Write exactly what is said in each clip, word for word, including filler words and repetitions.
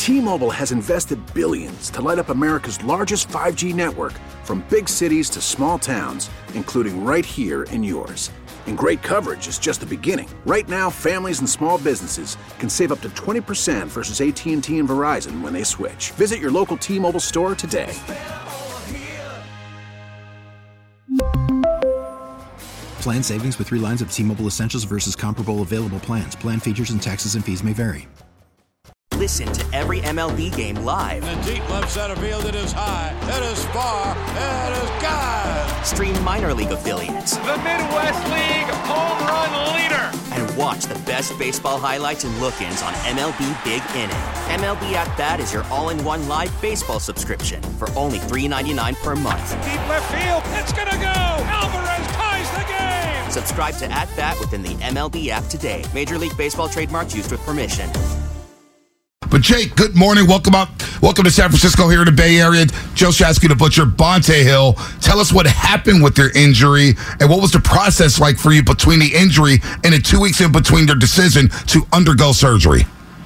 T-Mobile has invested billions to light up America's largest five G network, from big cities to small towns, including right here in yours. And great coverage is just the beginning. Right now, families and small businesses can save up to twenty percent versus A T and T and Verizon when they switch. Visit your local T-Mobile store today. Plan savings with three lines of T-Mobile Essentials versus comparable available plans. Plan features and taxes and fees may vary. Listen to every M L B game live. In the deep left center field, it is high, it is far, it is gone. Stream minor league affiliates. The Midwest League home run leader. And watch the best baseball highlights and look-ins on M L B Big Inning. M L B At Bat is your all-in-one live baseball subscription for only three dollars and ninety-nine cents per month. Deep left field, it's gonna go. Alvarez ties the game. Subscribe to At Bat within the M L B app today. Major League Baseball trademarks used with permission. But Jake, good morning. Welcome up. Welcome to San Francisco here in the Bay Area. Joe Shasky, the Butcher, Bonte Hill. Tell us what happened with their injury and what was the process like for you between the injury and the two weeks in between their decision to undergo surgery.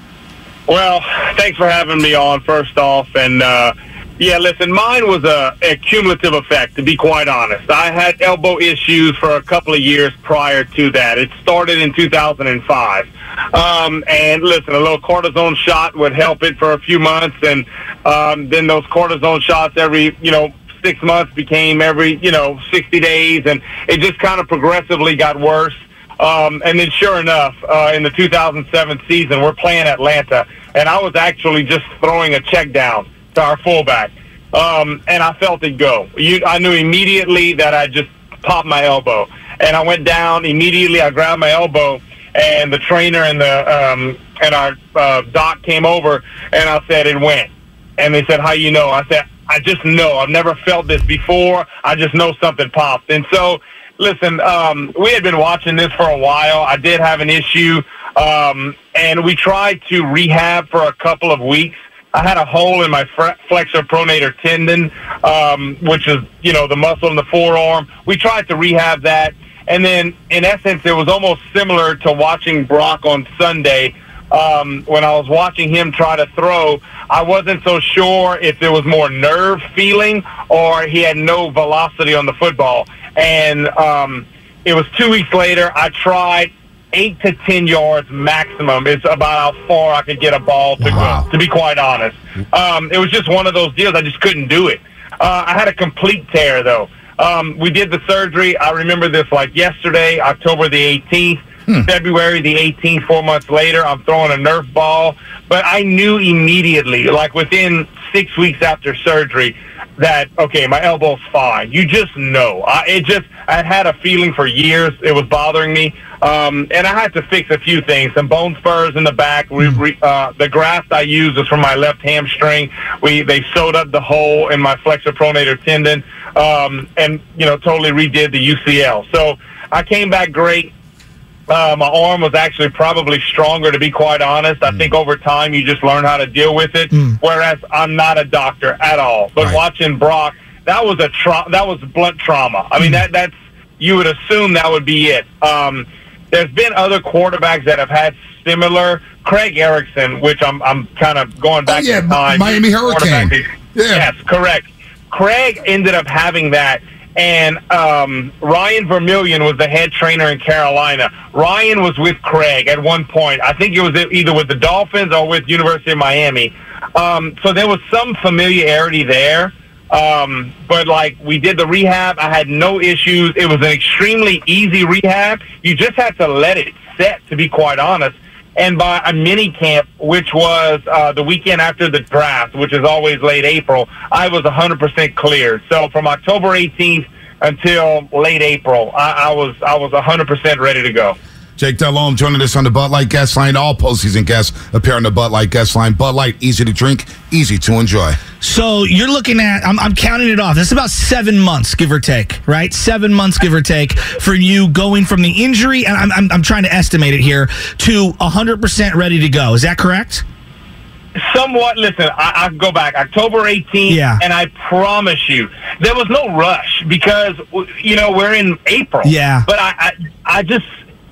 Well, thanks for having me on, first off. And, uh, yeah, listen, mine was a, a cumulative effect, to be quite honest. I had elbow issues for a couple of years prior to that. It started in two thousand five. Um, and listen, a little cortisone shot would help it for a few months. And um, then those cortisone shots every, you know, six months became every, you know, sixty days. And it just kind of progressively got worse. Um, and then sure enough, uh, in the two thousand seven season, we're playing Atlanta. And I was actually just throwing a check down to our fullback. Um, and I felt it go. You, I knew immediately that I just popped my elbow. And I went down immediately. I grabbed my elbow. And the trainer and the um, and our uh, doc came over, and I said, it went. And they said, how you know? I said, I just know. I've never felt this before. I just know something popped. And so, listen, um, we had been watching this for a while. I did have an issue, um, and we tried to rehab for a couple of weeks. I had a hole in my flexor pronator tendon, um, which is, you know, the muscle in the forearm. We tried to rehab that. And then, in essence, it was almost similar to watching Brock on Sunday. Um, when I was watching him try to throw, I wasn't so sure if there was more nerve feeling or he had no velocity on the football. And um, it was two weeks later. I tried eight to ten yards maximum. It's about how far I could get a ball to wow. go, to be quite honest. Um, it was just one of those deals. I just couldn't do it. Uh, I had a complete tear, though. Um, we did the surgery. I remember this like yesterday, October the eighteenth, hmm. February the eighteenth, four months later, I'm throwing a Nerf ball. But I knew immediately, like within six weeks after surgery, that, okay, my elbow's fine. You just know. I, it just, I had a feeling for years. It was bothering me. Um, and I had to fix a few things. Some bone spurs in the back. We, re, uh, the graft I used was from my left hamstring. We They sewed up the hole in my flexor pronator tendon. Um, and, you know, totally redid the U C L. So I came back great. Uh, my arm was actually probably stronger, to be quite honest. I mm. think over time you just learn how to deal with it, mm. whereas I'm not a doctor at all. But right. watching Brock, that was a tra- that was blunt trauma. I mean, mm. that that's you would assume that would be it. Um, there's been other quarterbacks that have had similar. Craig Erickson, which I'm I'm kind of going back oh, yeah, in time. Miami Hurricane. Yeah. Yes, correct. Craig ended up having that, and um, Ryan Vermillion was the head trainer in Carolina. Ryan was with Craig at one point. I think it was either with the Dolphins or with University of Miami. Um, so there was some familiarity there. Um, but, like, we did the rehab. I had no issues. It was an extremely easy rehab. You just had to let it set, to be quite honest. And by a mini camp, which was uh, the weekend after the draft, which is always late April, I was one hundred percent cleared. So from October eighteenth until late April, I, I was I was one hundred percent ready to go. Jake Delhomme joining us on the Bud Light Guest Line. All postseason guests appear on the Bud Light Guest Line. Bud Light, easy to drink, easy to enjoy. So you're looking at, I'm, I'm counting it off. This is about seven months, give or take, right? Seven months, give or take, for you going from the injury, and I'm, I'm, I'm trying to estimate it here, to one hundred percent ready to go. Is that correct? Somewhat. Listen, I, I go back October eighteenth, yeah. and I promise you, there was no rush because, you know, we're in April. Yeah. But I, I, I just...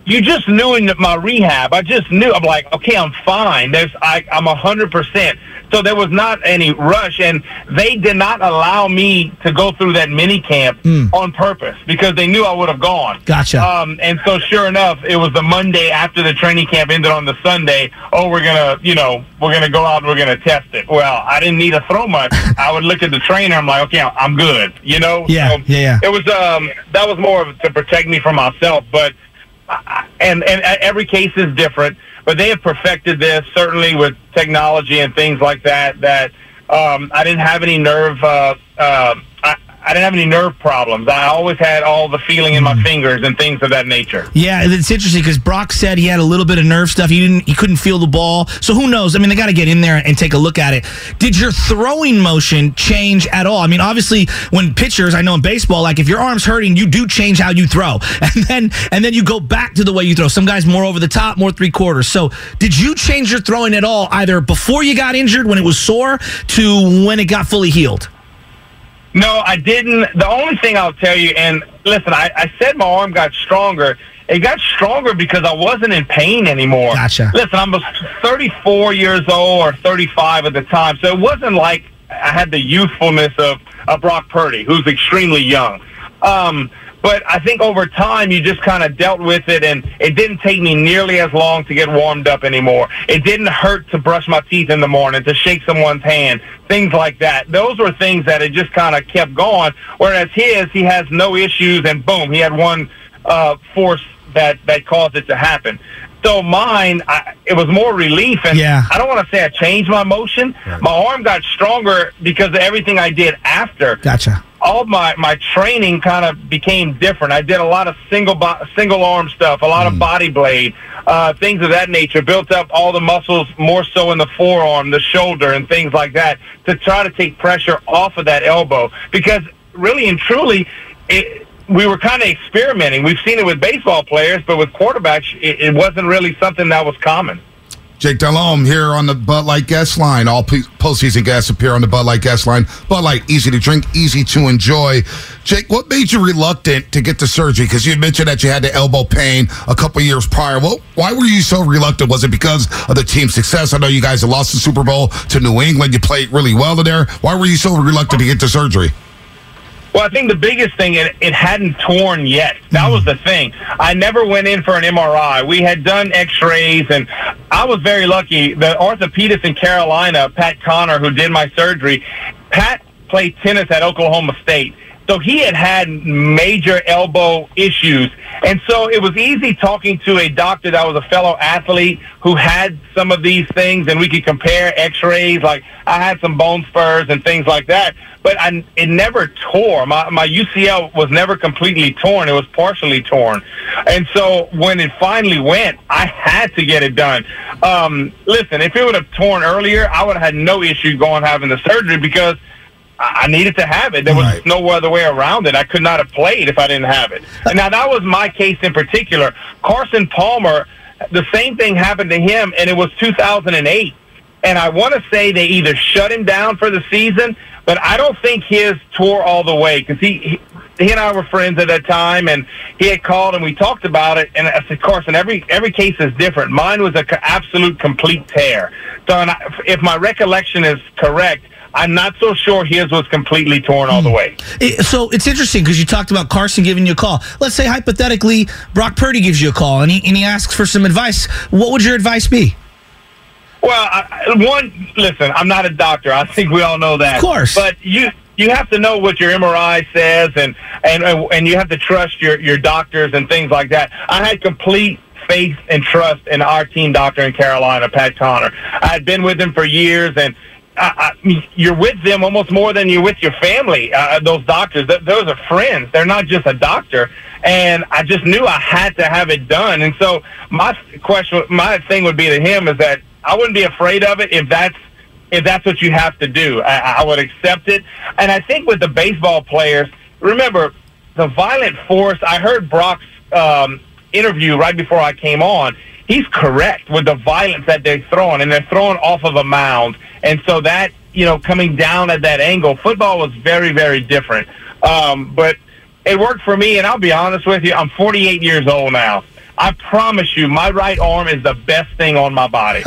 you just knew in my rehab, I just knew, I'm like, okay, I'm fine. There's, I, I'm one hundred percent. So there was not any rush, and they did not allow me to go through that mini camp mm. on purpose because they knew I would have gone. Gotcha. Um, and so sure enough, it was the Monday after the training camp ended on the Sunday. Oh, we're going to, you know, we're going to go out and we're going to test it. Well, I didn't need to throw much. I would look at the trainer. I'm like, okay, I'm good, you know? Yeah, so yeah, yeah. It was, um, that was more of to protect me from myself, but And, and every case is different, but they have perfected this, certainly with technology and things like that, that um, I didn't have any nerve, uh, uh, I, I didn't have any nerve problems. I always had all the feeling in my fingers and things of that nature. Yeah, it's interesting because Brock said he had a little bit of nerve stuff. He didn't, he couldn't feel the ball. So who knows? I mean, they got to get in there and take a look at it. Did your throwing motion change at all? I mean, obviously, when pitchers, I know in baseball, like if your arm's hurting, you do change how you throw, and then and then you go back to the way you throw. Some guys more over the top, more three quarters. So did you change your throwing at all, either before you got injured when it was sore to when it got fully healed? No, I didn't. The only thing I'll tell you, and listen, I, I said my arm got stronger. It got stronger because I wasn't in pain anymore. Gotcha. Listen, I was thirty-four years old or thirty-five at the time, so it wasn't like I had the youthfulness of, of Brock Purdy, who's extremely young. Um, but I think over time you just kind of dealt with it, and it didn't take me nearly as long to get warmed up anymore. It didn't hurt to brush my teeth in the morning, to shake someone's hand, things like that. Those were things that it just kind of kept going, whereas his, he has no issues, and boom, he had one uh, force that, that caused it to happen. So mine, I, it was more relief, and yeah. I don't want to say I changed my motion. Right. My arm got stronger because of everything I did after. Gotcha. All of my, my training kind of became different. I did a lot of single bo- single arm stuff, a lot mm. of body blade, uh, things of that nature, built up all the muscles more so in the forearm, the shoulder, and things like that to try to take pressure off of that elbow. Because really and truly, it, we were kind of experimenting. We've seen it with baseball players, but with quarterbacks, it, it wasn't really something that was common. Jake Delhomme here on the Bud Light guest line. All p- postseason guests appear on the Bud Light guest line. Bud Light, easy to drink, easy to enjoy. Jake, what made you reluctant to get the surgery? Because you mentioned that you had the elbow pain a couple years prior. Well, why were you so reluctant? Was it because of the team's success? I know you guys had lost the Super Bowl to New England. You played really well there. Why were you so reluctant to get the surgery? Well, I think the biggest thing, it, it hadn't torn yet. That was the thing. I never went in for an M R I. We had done x-rays, and I was very lucky. The orthopedist in Carolina, Pat Connor, who did my surgery, Pat played tennis at Oklahoma State. So he had had major elbow issues. And so it was easy talking to a doctor that was a fellow athlete who had some of these things, and we could compare x-rays. Like, I had some bone spurs and things like that. But I, it never tore. My, my U C L was never completely torn. It was partially torn. And so when it finally went, I had to get it done. Um, listen, if it would have torn earlier, I would have had no issue going having the surgery because I needed to have it. There was right. no other way around it. I could not have played if I didn't have it. And now, that was my case in particular. Carson Palmer, the same thing happened to him, and it was two thousand eight. And I want to say they either shut him down for the season, but I don't think his tore all the way because he, he he and I were friends at that time, and he had called, and we talked about it. And I said, Carson, every every case is different. Mine was an absolute complete tear. So and I, if my recollection is correct, I'm not so sure his was completely torn all the way. So it's interesting because you talked about Carson giving you a call. Let's say hypothetically Brock Purdy gives you a call and he, and he asks for some advice. What would your advice be? Well, I, one, listen, I'm not a doctor. I think we all know that. Of course. But you you have to know what your M R I says, and and and you have to trust your, your doctors and things like that. I had complete faith and trust in our team doctor in Carolina, Pat Connor. I had been with him for years, and I, I, you're with them almost more than you're with your family. Uh, those doctors, th- those are friends. They're not just a doctor. And I just knew I had to have it done. And so my question, my thing would be to him is that I wouldn't be afraid of it if that's if that's what you have to do. I, I would accept it. And I think with the baseball players, remember the violent force. I heard Brock's um, interview right before I came on. He's correct with the violence that they're throwing, and they're throwing off of a mound. And so that, you know, coming down at that angle, football was very, very different. Um, but it worked for me, and I'll be honest with you, I'm forty-eight years old now. I promise you, my right arm is the best thing on my body.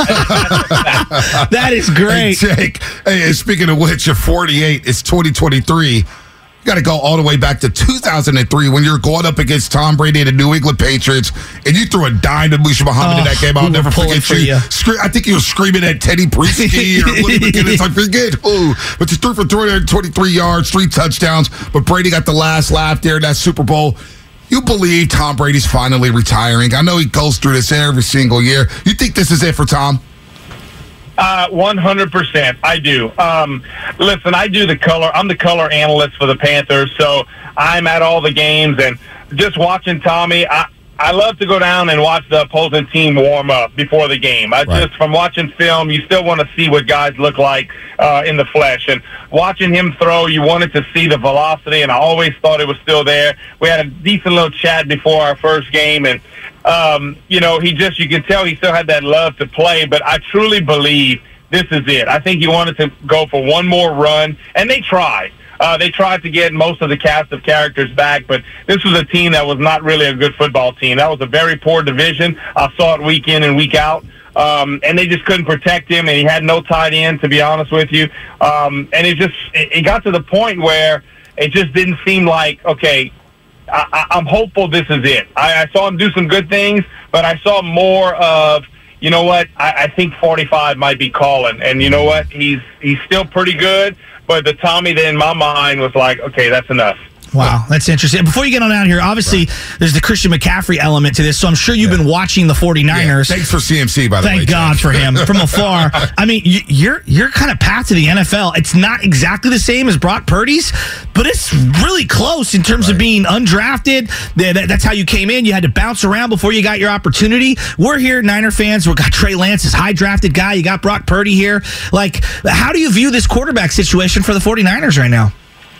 That is great. Hey, Jake, hey, speaking of which, you're forty-eight. It's twenty twenty-three. You got to go all the way back to two thousand three when you're going up against Tom Brady and the New England Patriots, and you threw a dime to Musa Muhammad oh, in that game. I'll we never forget you. you. Scre- I think he was screaming at Teddy Bruschi or Woody McGinnis. I forget who. But you threw for three hundred twenty-three yards, three touchdowns, but Brady got the last laugh there in that Super Bowl. You believe Tom Brady's finally retiring. I know he goes through this every single year. You think this is it for Tom? Uh, one hundred percent. I do. Um, listen, I do the color. I'm the color analyst for the Panthers, so I'm at all the games. And just watching Tommy, I, I love to go down and watch the opposing team warm up before the game. I Right. just, from watching film, you still want to see what guys look like uh, in the flesh. And watching him throw, you wanted to see the velocity, and I always thought it was still there. We had a decent little chat before our first game, and Um, you know, he just, you can tell he still had that love to play, but I truly believe this is it. I think he wanted to go for one more run, and they tried. Uh, they tried to get most of the cast of characters back, but this was a team that was not really a good football team. That was a very poor division. I saw it week in and week out. Um, and they just couldn't protect him, and he had no tight end, to be honest with you. Um, and it just, it, it got to the point where it just didn't seem like, okay, I, I'm hopeful this is it. I, I saw him do some good things, but I saw more of, you know what, I, I think forty-five might be calling. And you know what, he's he's still pretty good, but the Tommy that in my mind was like, okay, that's enough. Wow, that's interesting. Before you get on out here, obviously, right. there's the Christian McCaffrey element to this, so I'm sure you've yeah. been watching the 49ers. Yeah. Thanks for C M C, by the Thank way. Thank God for him from afar. I mean, you're you're kind of path to the N F L. It's not exactly the same as Brock Purdy's, but it's really close in terms right. of being undrafted. That's how you came in. You had to bounce around before you got your opportunity. We're here, Niner fans. We've got Trey Lance, this high-drafted guy. You got Brock Purdy here. Like, how do you view this quarterback situation for the 49ers right now?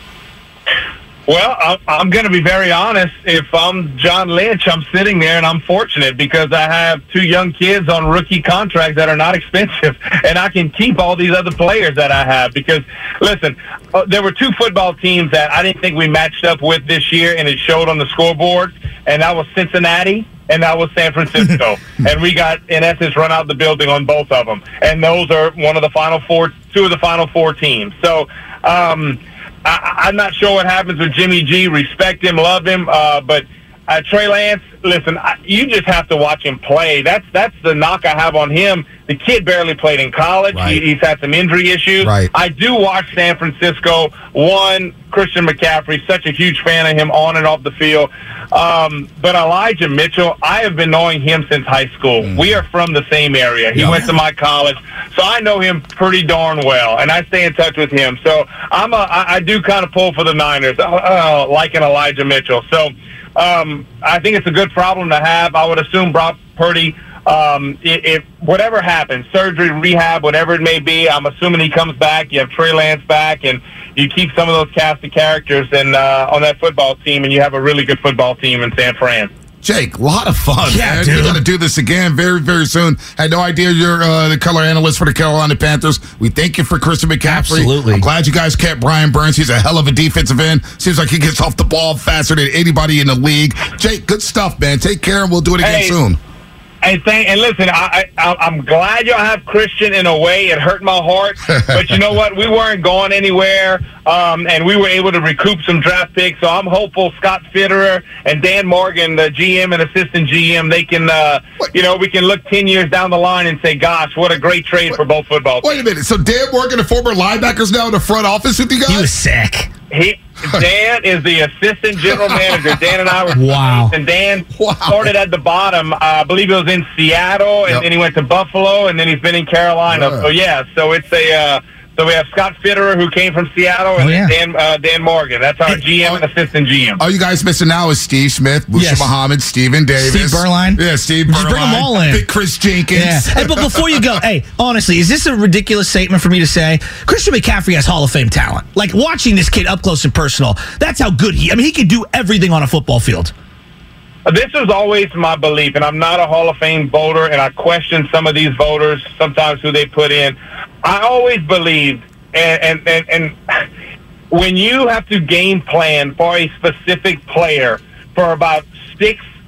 Well, I'm going to be very honest. If I'm John Lynch, I'm sitting there and I'm fortunate because I have two young kids on rookie contracts that are not expensive, and I can keep all these other players that I have. Because, listen, uh, there were two football teams that I didn't think we matched up with this year, and it showed on the scoreboard, and that was Cincinnati and that was San Francisco. And we got, in essence, run out the building on both of them. And those are one of the final four, two of the final four teams. So, um, I, I'm not sure what happens with Jimmy G. Respect him, love him, uh, but uh, Trey Lance, listen, I, you just have to watch him play. That's that's the knock I have on him. The kid barely played in college. Right. He, he's had some injury issues. Right. I do watch San Francisco. One, Christian McCaffrey, such a huge fan of him on and off the field. Um, but Elijah Mitchell, I have been knowing him since high school. Mm. We are from the same area. He yep. went to my college, so I know him pretty darn well, and I stay in touch with him. So I'm a, I, I do kind of pull for the Niners, uh, uh, like an Elijah Mitchell. So um, I think it's a good problem to have. I would assume Brock Purdy, um, if, if whatever happens, surgery, rehab, whatever it may be, I'm assuming he comes back. You have Trey Lance back, and you keep some of those cast of characters and uh, on that football team, and you have a really good football team in San Fran. Jake, a lot of fun, yeah, man. Dude. We're going to do this again very, very soon. I had no idea you're uh, the color analyst for the Carolina Panthers. We thank you for Christian McCaffrey. Absolutely. I'm glad you guys kept Brian Burns. He's a hell of a defensive end. Seems like he gets off the ball faster than anybody in the league. Jake, good stuff, man. Take care, and we'll do it again hey. soon. And thank, and listen, I, I, I'm glad y'all have Christian in a way. It hurt my heart, but you know what? We weren't going anywhere, um, and we were able to recoup some draft picks. So I'm hopeful Scott Fitterer and Dan Morgan, the G M and assistant G M, they can, uh, you know, we can look ten years down the line and say, "Gosh, what a great trade wait, for both football teams." Wait a minute. So Dan Morgan, a former linebacker, is now in the front office with you guys? He was sick. He Dan is the assistant general manager. Dan and I were wow. and Dan wow. started at the bottom. Uh, I believe he was in Seattle, and yep. then he went to Buffalo, and then he's been in Carolina. Yeah. So yeah, so it's a. Uh, So we have Scott Fitterer, who came from Seattle, and oh, yeah. Dan uh, Dan Morgan. That's our hey, G M and assistant G M. All you guys missing now is Steve Smith, Musa yes. Muhammad, Steven Davis. Steve Berline. Yeah, Steve Just Berline. bring them all in. Big Chris Jenkins. Yeah. Hey, but before you go, hey, honestly, is this a ridiculous statement for me to say? Christian McCaffrey has Hall of Fame talent. Like, watching this kid up close and personal, that's how good he, I mean, he can do everything on a football field. This is always my belief, and I'm not a Hall of Fame voter, and I question some of these voters, sometimes who they put in. I always believed, and, and, and, and when you have to game plan for a specific player for about six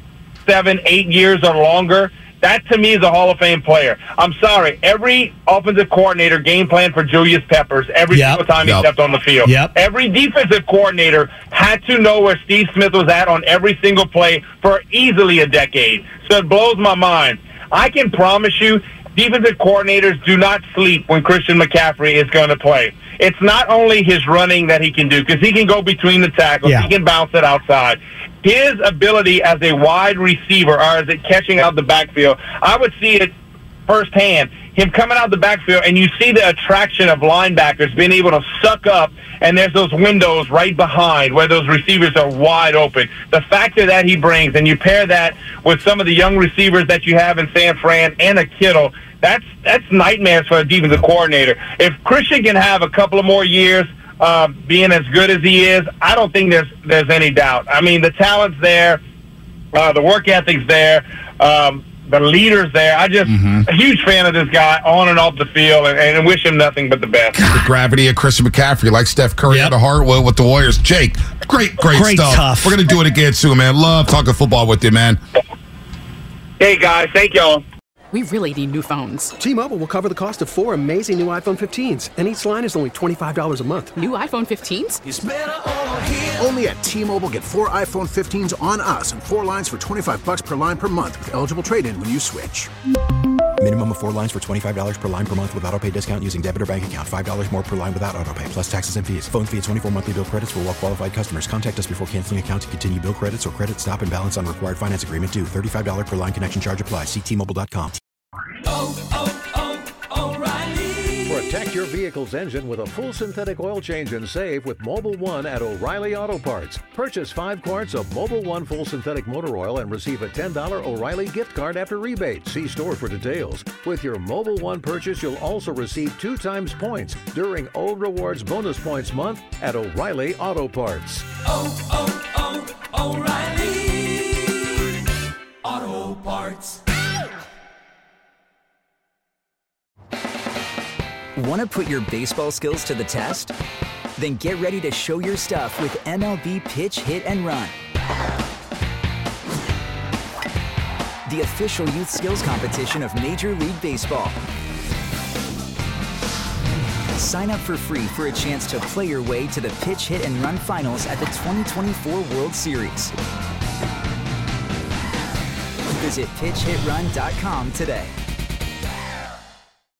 seven, eight years or longer, that to me is a Hall of Fame player. I'm sorry. Every offensive coordinator game plan for Julius Peppers every Yep. single time he Yep. stepped on the field. Yep. Every defensive coordinator had to know where Steve Smith was at on every single play for easily a decade. So it blows my mind. I can promise you, defensive coordinators do not sleep when Christian McCaffrey is going to play. It's not only his running that he can do, because he can go between the tackles. Yeah. He can bounce it outside. His ability as a wide receiver, or as it catching out the backfield, I would see it firsthand. Him coming out the backfield, and you see the attraction of linebackers being able to suck up, and there's those windows right behind where those receivers are wide open. The factor that he brings, and you pair that with some of the young receivers that you have in San Fran and a Kittle, that's that's nightmares for a defensive coordinator. If Christian can have a couple of more years uh, being as good as he is, I don't think there's there's any doubt. I mean, the talent's there, uh, the work ethic's there. Um, The leader's there. I just Mm-hmm. a huge fan of this guy on and off the field, and, and wish him nothing but the best. The gravity of Christian McCaffrey, like Steph Curry Yep. out of Hartwell with the Warriors. Jake, great, great, Great stuff. stuff. We're going to do it again soon, man. Love talking football with you, man. Hey guys, thank y'all. We really need new phones. T-Mobile will cover the cost of four amazing new iPhone fifteens, and each line is only twenty-five dollars a month. New iPhone fifteens? Only at T-Mobile, get four iPhone fifteens on us and four lines for twenty-five bucks per line per month with eligible trade-in when you switch. Minimum of four lines for twenty-five dollars per line per month with autopay discount using debit or bank account. five dollars more per line without autopay, plus taxes and fees. Phone fee at twenty-four monthly bill credits for well-qualified customers. Contact us before canceling account to continue bill credits or credit stop and balance on required finance agreement due. thirty-five dollars per line connection charge applies. See T Mobile dot com. Protect your vehicle's engine with a full synthetic oil change and save with Mobile One at O'Reilly Auto Parts. Purchase five quarts of Mobile One full synthetic motor oil and receive a ten dollars O'Reilly gift card after rebate. See store for details. With your Mobile One purchase, you'll also receive two times points during O Rewards Bonus Points Month at O'Reilly Auto Parts. Oh, oh, oh, O'Reilly Auto Parts. Want to put your baseball skills to the test? Then get ready to show your stuff with M L B Pitch, Hit, and Run. The official youth skills competition of Major League Baseball. Sign up for free for a chance to play your way to the Pitch, Hit, and Run finals at the twenty twenty-four World Series. Visit pitch hit run dot com today.